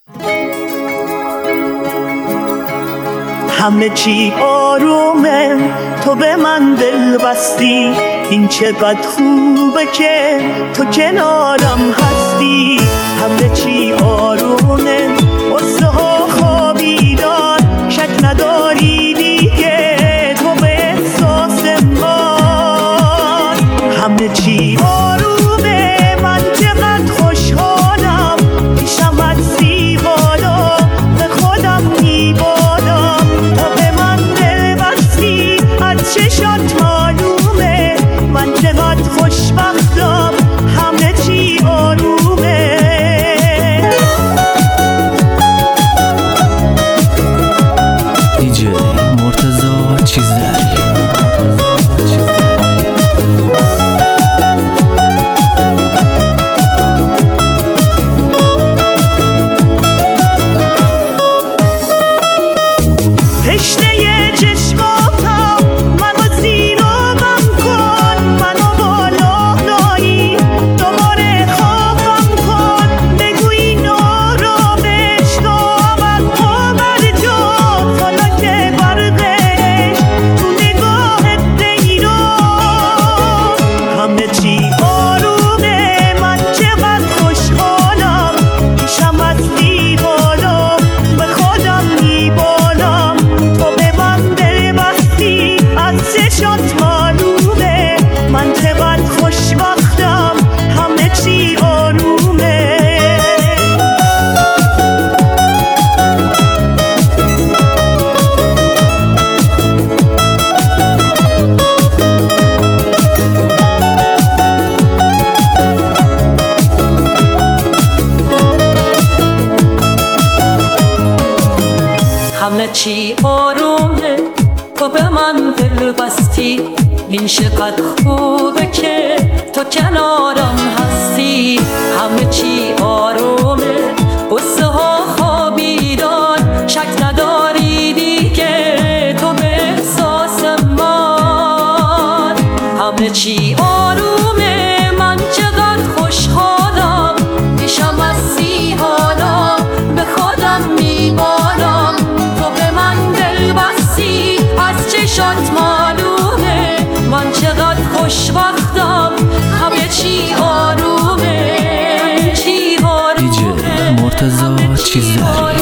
همه چی آرومه، تو به من دل بستی، این چقدر خوبه که تو کنارم هستی. همه چی آرومه، قصه ها خوابیدن، شک نداری دیگه تو به احساس من. همه چی آرومه، من چقدر خوشحالم، پیشم هستی بالا به خودم میبالم. تو به من دل بستی، از چشات معلومه من چقدر خوشبختم. همه چی آرومه. دیجی مرتضی چیزداری. تشنه چشماتم منو زیر و بم کن، منو بالا داری دوباره خوابم کن. بگو این آرامش دامت پا بر جا، حالا که برقش تو نگاهت پیداست. همه چی آرومه، من چقدر خوشحالم، پیشم هستی بالا به خودم میبالم. تو به من دل بستی، از چشات معلومه من چقدر خوشبختم. همه چی آرومه. همه چی آرومه، تو به من دل بستی، این چقدر خوبه که تو کنارم هستی. همه چی آرومه، قصه ها خوابیدن، شک نداری دیگه تو به احساس من. همه چی آرومه، من چقدر خوشحالم، پیشم هستی حالا به خودم میبالم. تو به من دل بستی، از چشات معلومه من چقدر خوشبختم. همه چی آرومه. چی دیجی آرومه، مرتضی چیزداری.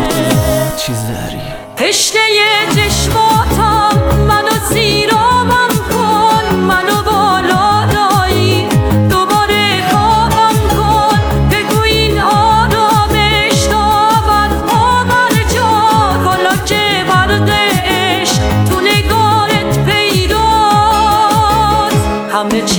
تشنه چشماتم منو زیر و بم کن، منو بالا دایی دوباره خوابم کن. بگو این آرامش دامت پا بر جا، حالا که برقش تو نگاهت پیداست. همه